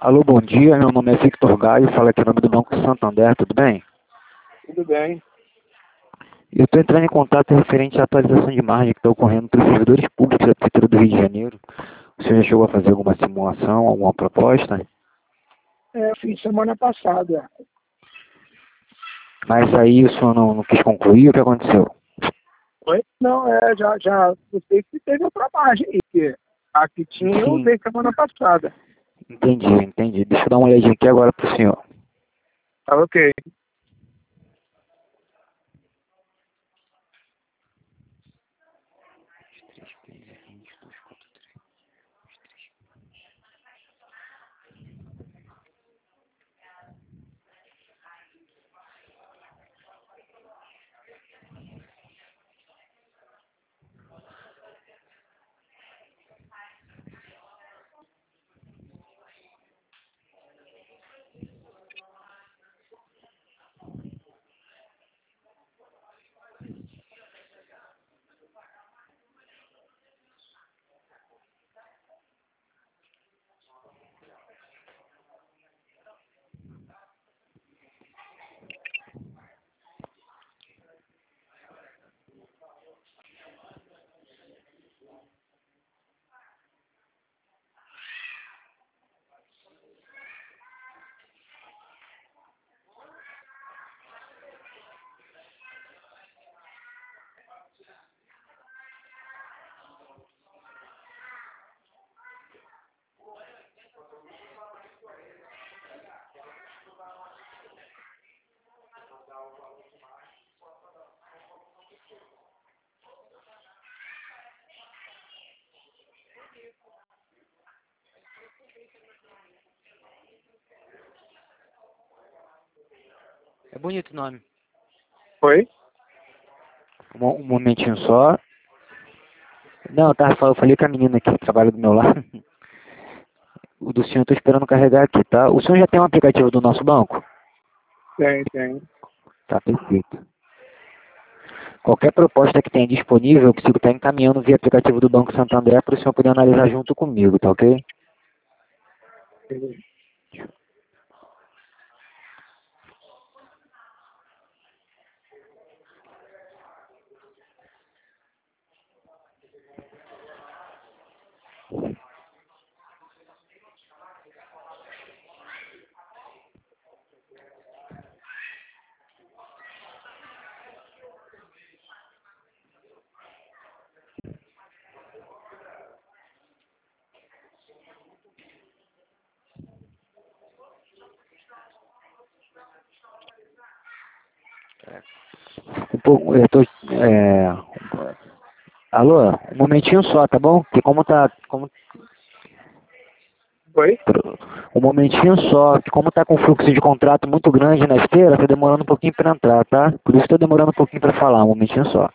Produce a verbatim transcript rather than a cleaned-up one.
Alô, bom dia. Meu nome é Victor Gaio, falo aqui em nome do Banco Santander, tudo bem? Tudo bem. Eu estou entrando em contato referente à atualização de margem que está ocorrendo para os servidores públicos da Prefeitura do Rio de Janeiro. O senhor já chegou a fazer alguma simulação, alguma proposta? É, eu fiz semana passada. Mas aí o senhor não, não quis concluir, o que aconteceu? Oi? Não, é, já, já, eu sei que teve outra margem aí, que a que tinha eu Sim, usei semana passada. entendi, entendi. Deixa eu dar uma olhadinha aqui agora para o senhor. Tá ok. É bonito o nome. Oi? Um, um momentinho só. Não, eu, tava, eu falei com a menina aqui que trabalha do meu lado. O do senhor eu estou esperando carregar aqui, tá? O senhor já tem um aplicativo do nosso banco? Tem, tem. Tá, perfeito. Qualquer proposta que tenha disponível, eu consigo estar encaminhando via aplicativo do Banco Santander para o senhor poder analisar junto comigo, tá ok? Um pouco, eu tô, é, alô, um momentinho só, tá bom? Que como tá, como, Oi? um momentinho só, que como tá com fluxo de contrato muito grande na esteira, tá demorando um pouquinho para entrar, tá? Por isso tô demorando um pouquinho para falar, um momentinho só.